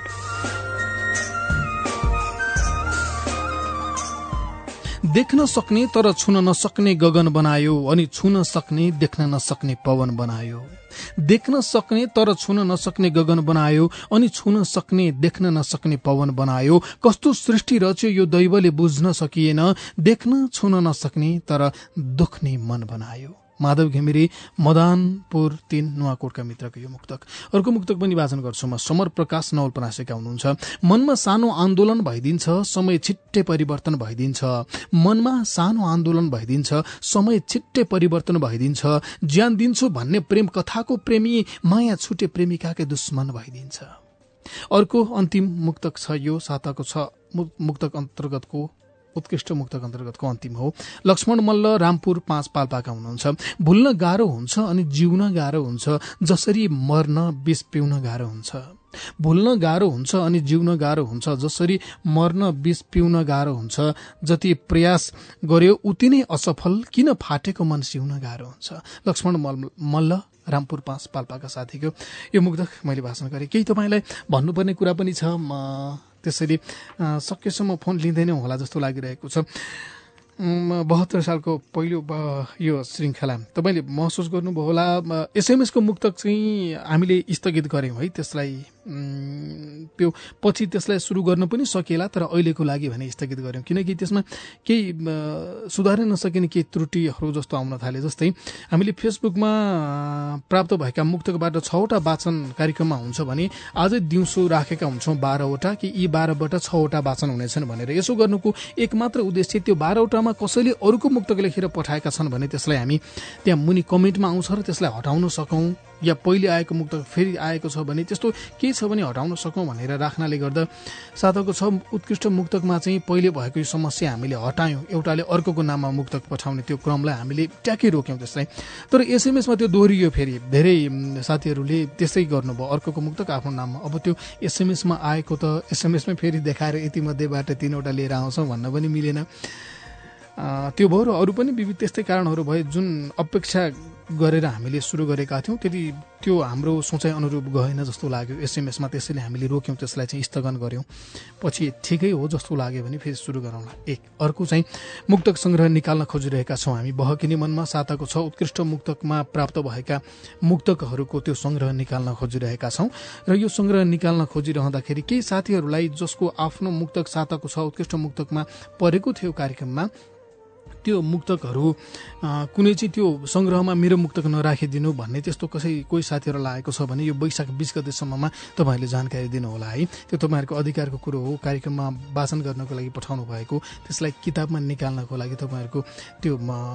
देख्न सक्ने तर छुन नसक्ने गगन बनायो अनि छुन सक्ने देख्न नसक्ने पवन बनायो। देख्न सक्ने तर छुन नसक्ने गगन बनायो अनि छुन सक्ने देख्न नसक्ने पवन बनायो। कस्तो सृष्टि रच्यो यो दैवले बुझ्न सकिएन, देख्न छुन नसक्ने तर दुख्ने मन बनायो। माधव घिमिरे, मदनपुर 3 नुवाकोटका मित्रको यो मुक्तक। अर्को मुक्तक पनि वाचन गर्छु म। समर प्रकाश नवलपरासीका हुनुहुन्छ। मनमा सानो आन्दोलन भइदिन्छ, समय छिट्टै परिवर्तन भइदिन्छ। मनमा सानो आन्दोलन भइदिन्छ, समय छिट्टै परिवर्तन भइदिन्छ। ज्यान दिन्छु भन्ने प्रेम कथाको प्रेमी माया छुटे प्रेमिकाकै दुश्मन भइदिन्छ। अर्को अन्तिम मुक्तक छ, यो साताको 6 मुक्तक अन्तर्गतको उत्कृष्ट मुक्तक अन्तर्गतको अन्तिम हो। लक्ष्मण मल्ल, रामपुर 5 पाल्पाका हुनुहुन्छ। भुल्न गाह्रो हुन्छ अनि जिउन गाह्रो हुन्छ, जसरी मर्न विष पिउन गाह्रो हुन्छ। भुल्न गाह्रो हुन्छ अनि जिउन गाह्रो हुन्छ, जसरी मर्न विष पिउन गाह्रो हुन्छ। जति प्रयास गर्यो उति नै असफल, किन फाटेको मन सिउन गाह्रो हुन्छ। लक्ष्मण मल्ल, रामपुर 5 पाल्पाका साथीको यो मुक्तक मैले भाषण गरेँ। केही तपाईँलाई भन्नुपर्ने कुरा पनि छ, त्यसैले सकेसम्म फोन लिँदैन होला जस्तो लागिरहेको छ। 72 सालको पहिलो यो श्रृङ्खला तपाईँले महसुस गर्नुभयो होला। एसएमएसको मुक्तक चाहिँ हामीले स्थगित गऱ्यौँ है, त्यसलाई त्यो पछि त्यसलाई सुरु गर्न पनि सकिएला, तर अहिलेको लागि भने स्थगित गऱ्यौँ किनकि त्यसमा केही सुधार्न नसकिने केही त्रुटिहरू जस्तो आउन थाले। जस्तै हामीले फेसबुकमा प्राप्त भएका मुक्तकबाट 6वटा वाचन कार्यक्रममा हुन्छ भने आजै दिउँसो राखेका हुन्छौँ 12वटा, कि यी 12बाट 6वटा वाचन हुनेछन् भनेर। यसो गर्नुको एकमात्र उद्देश्य त्यो 12वटामा कसैले अरूको मुक्तक लेखेर पठाएका छन् भने त्यसलाई हामी त्यहाँ मुनि कमेन्टमा आउँछ र त्यसलाई हटाउन सकौँ या पहिले आएको मुक्तक फेरि आएको छ भने त्यस्तो केही छ भने हटाउन सकौँ भनेर राख्नाले गर्दा साताको 6 उत्कृष्ट मुक्तकमा चाहिँ पहिले भएको यो समस्या हामीले हटायौँ, एउटाले अर्कोको नाममा मुक्तक पठाउने त्यो क्रमलाई हामीले ट्याकै रोक्यौँ त्यसलाई। तर एसएमएसमा त्यो दोहोरियो, फेरि धेरै साथीहरूले त्यस्तै गर्नुभयो, अर्कोको मुक्तक आफ्नो नाममा। अब त्यो एसएमएसमा आएको त एसएमएसमै फेरि देखाएर यति मध्येबाट 3वटा लिएर आउँछौँ भन्न पनि मिलेन। त्यो भयो र अरू पनि विविध त्यस्तै कारणहरू भए जुन अपेक्षा गरेर हामीले सुरु गरेका थियौँ त्यति त्यो हाम्रो सोचाइ अनुरूप गएन जस्तो लाग्यो एसएमएसमा, त्यसैले हामीले रोक्यौँ, त्यसलाई चाहिँ स्थगन गऱ्यौँ। पछि ठिकै हो जस्तो लाग्यो भने फेरि सुरु गरौँला। अर्को चाहिँ मुक्तक सङ्ग्रह निकाल्न खोजिरहेका छौँ हामी। बहकिनी मनमा साताको 6 उत्कृष्ट मुक्तकमा प्राप्त भएका मुक्तकहरूको त्यो सङ्ग्रह निकाल्न खोजिरहेका छौँ र यो सङ्ग्रह निकाल्न खोजिरहँदाखेरि केही साथीहरूलाई जसको आफ्नो मुक्तक साताको 6 उत्कृष्ट मुक्तकमा परेको थियो कार्यक्रममा, त्यो मुक्तकहरू कुनै चाहिँ त्यो सङ्ग्रहमा मेरो मुक्तक नराखिदिनु भन्ने त्यस्तो कोही साथीहरूलाई आएको छ भने यो वैशाख 20 गतेसम्ममा तपाईँहरूले जानकारी दिनुहोला है। त्यो तपाईँहरूको अधिकारको कुरो हो, कार्यक्रममा वाचन गर्नको लागि पठाउनु भएको, त्यसलाई किताबमा निकाल्नको लागि तपाईँहरूको त्यो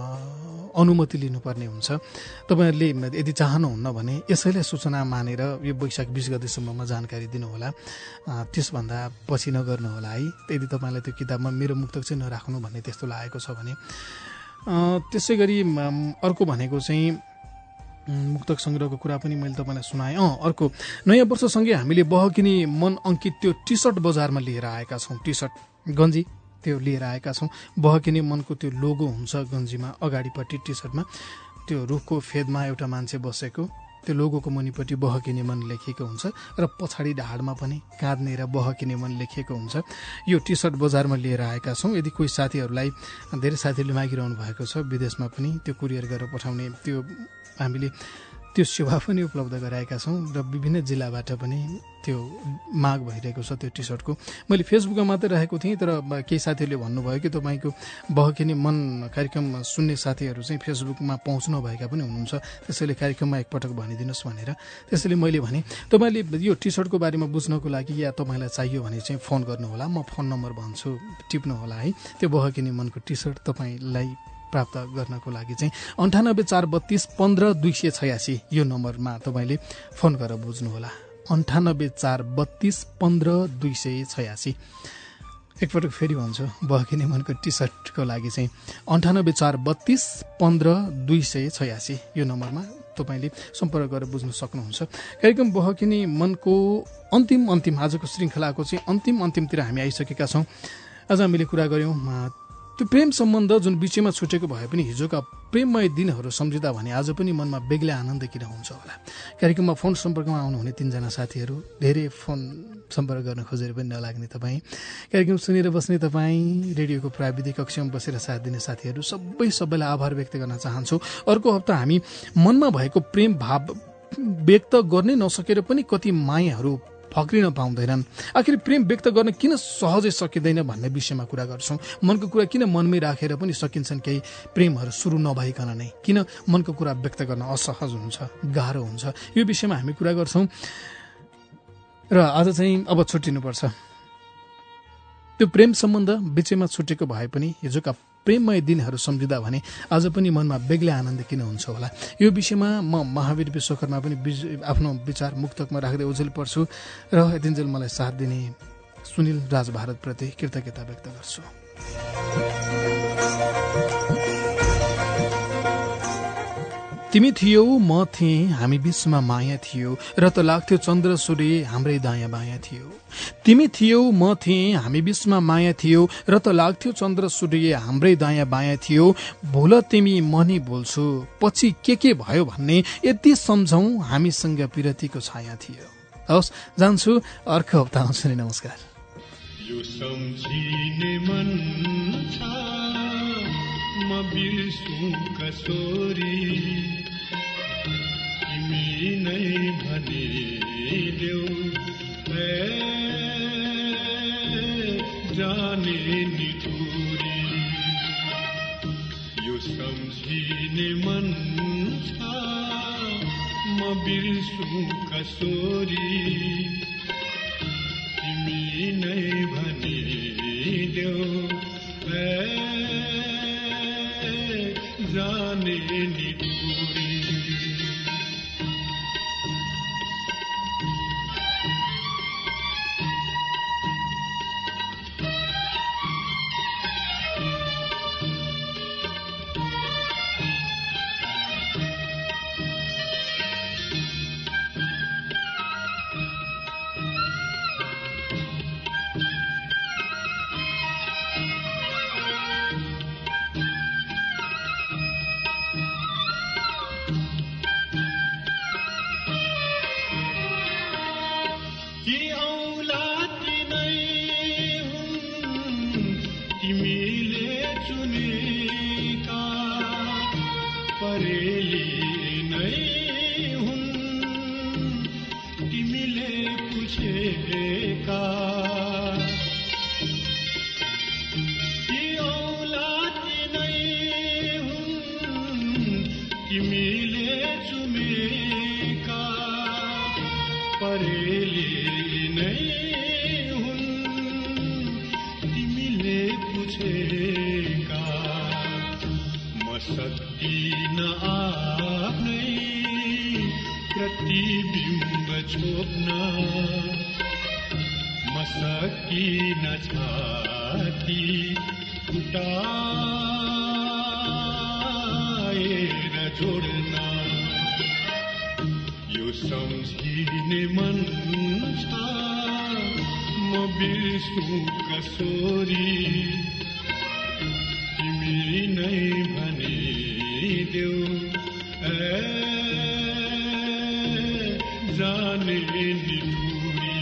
अनुमति लिनुपर्ने हुन्छ। तपाईँहरूले यदि चाहनुहुन्न भने यसैलाई सूचना मानेर यो वैशाख 20 गतेसम्ममा जानकारी दिनुहोला, त्यसभन्दा पछि नगर्नुहोला है। यदि तपाईँलाई त्यो किताबमा मेरो मुक्तक चाहिँ नराख्नु भन्ने त्यस्तो लागेको छ भने। त्यसै गरी अर्को भनेको चाहिँ मुक्तक सङ्ग्रहको कुरा पनि मैले तपाईँलाई सुनाएँ। अर्को नयाँ वर्षसँगै हामीले बहकिनी मन अङ्कित त्यो टी सर्ट बजारमा लिएर आएका छौँ। टी सर्ट गन्जी त्यो लिएर आएका छौँ। बहकिनी मनको त्यो लोगो हुन्छ गन्जीमा, अगाडिपट्टि टी सर्टमा त्यो रुखको फेदमा एउटा मान्छे बसेको, त्यो लोगोको मुनिपट्टि बहकिने मन लेखिएको हुन्छ र पछाडि ढाडमा पनि काँद्ने र बहकिने मन लेखिएको हुन्छ। यो टी सर्ट बजारमा लिएर आएका छौँ। यदि कोही साथीहरूलाई, धेरै साथीहरूले मागिरहनु भएको छ विदेशमा पनि त्यो कुरियर गरेर पठाउने, त्यो हामीले त्यो सेवा पनि उपलब्ध गराएका छौँ र विभिन्न जिल्लाबाट पनि त्यो माग भइरहेको छ त्यो टी सर्टको। मैले फेसबुकमा मात्रै राखेको थिएँ, तर केही साथीहरूले भन्नुभयो कि तपाईँको बहकिने मन कार्यक्रम सुन्ने साथीहरू चाहिँ फेसबुकमा पहुँच नभएका पनि हुनुहुन्छ, त्यसैले कार्यक्रममा एकपटक भनिदिनुहोस् भनेर। त्यसैले मैले भने तपाईँले यो टी सर्टको बारेमा बुझ्नको लागि या तपाईँलाई चाहियो भने चाहिँ फोन गर्नुहोला, म फोन नम्बर भन्छु, टिप्नुहोला है। त्यो बहकिने मनको टी सर्ट तपाईँलाई प्राप्त गर्नको लागि चाहिँ 98 432 15 286 यो नम्बरमा तपाईँले फोन गरेर बुझ्नुहोला। 98 432 15 286। एकपटक फेरि भन्छु, बहकिने मनको टी सर्टको लागि चाहिँ 98 432 15 286 यो नम्बरमा तपाईँले सम्पर्क गरेर बुझ्न सक्नुहुन्छ। कार्यक्रम बहकिने मनको अन्तिम आजको श्रृङ्खलाको चाहिँ अन्तिमतिर हामी आइसकेका छौँ। आज हामीले कुरा गऱ्यौँ त्यो प्रेम सम्बन्ध जुन बिचैमा छुटेको भए पनि हिजोका प्रेममय दिनहरू सम्झिँदा भने आज पनि मनमा बेग्लै आनन्द किन हुन्छ होला। कार्यक्रममा फोन सम्पर्कमा आउनुहुने 3 जना साथीहरू, धेरै फोन सम्पर्क गर्न खोजेर पनि नलाग्ने तपाईँ, कार्यक्रम सुनेर बस्ने तपाईँ, रेडियोको प्राविधिक कक्षमा बसेर साथ दिने साथीहरू, सबैलाई आभार व्यक्त गर्न चाहन्छु। अर्को हप्ता हामी मनमा भएको प्रेम भाव व्यक्त गर्नै नसकेर पनि कति मायाहरू फक्रिन पाउँदैनन्, आखिर प्रेम व्यक्त गर्न किन सहजै सकिँदैन भन्ने विषयमा कुरा गर्छौँ। मनको कुरा किन मनमै राखेर पनि सकिन्छन् केही प्रेमहरू सुरु नभइकन नै, किन मनको कुरा व्यक्त गर्न असहज हुन्छ, गाह्रो हुन्छ, यो विषयमा हामी कुरा गर्छौँ। र आज चाहिँ अब छुट्टिनुपर्छ। त्यो प्रेम सम्बन्ध बिचैमा छुटेको भए पनि हिजोका प्रेममय दिनहरू सम्झिँदा भने आज पनि मनमा बेग्लै आनन्द किन हुन्छ होला। यो विषयमा म महावीर विश्वकर्मा पनि आफ्नो विचार मुक्तकमा राख्दै ओझेल पर्छु र यतिन्जेल मलाई साथ दिने सुनिल राज भारतप्रति कृतज्ञता व्यक्त गर्छु। तिमी थियौ म थिएँ हामी बीचमा माया थियो र त लाग्थ्यो चन्द्र सूर्य हाम्रै दायाँ बायाँ थियो। तिमी थियौ म थिएँ हामी बीचमा माया थियो र त लाग्थ्यो चन्द्र सूर्य हाम्रै दायाँ बायाँ थियो। भुल तिमी म नि भुल्छु पछि के भयो भन्ने यति सम्झौँ हामीसँग पिरतीको छाया थियो। हवस्, जान्छु, अर्को हप्ता आउँछु नि। नमस्कार। यो सम्झिने मन छ म बिर्सु कसोरी, तिमी नै भनिदेऊ जाने निठुरी। यो सम्झिने मन छ म बिर्सु कसोरी, तिमी नै भनिदेऊ जाने निठुरी। चुनेका परेली नै हुन् तिमीले पुछेका ती औलाद नै हुन् तिमीले चुमेका परेली नै हुन् तिमीले पुछेका म सक्दिन आफ्नै प्रतिबिम्ब छोप्न म सकिन छाती फुटाएर जोड्न यो सम्झिने मन छ म बिर्सु कसोरी तिमी नै भनिदेऊ जाने निठुरी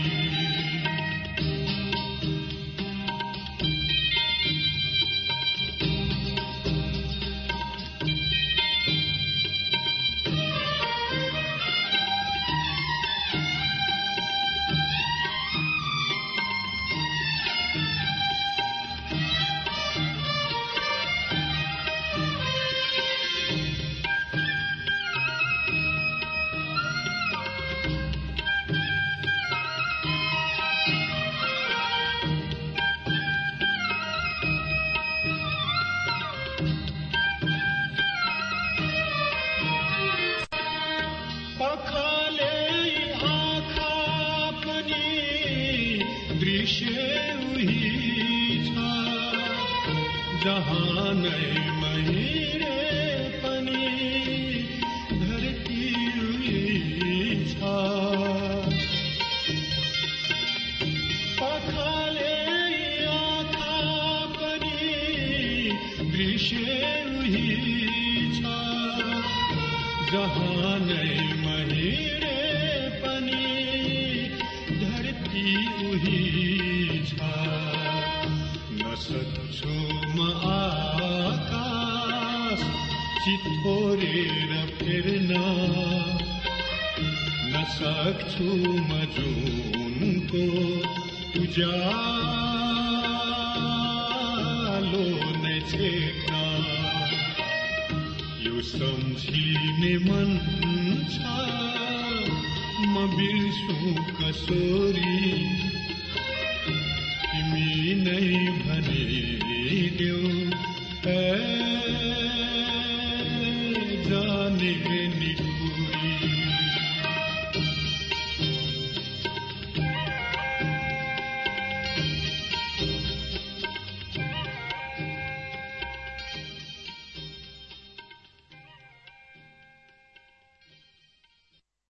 चितोरेर फेर्न नसक्छु म जुनको उज्यालो नै छेक्न यो सम्झिने मन छ म बिर्सु कसोरी तिमी नै भनिदेऊ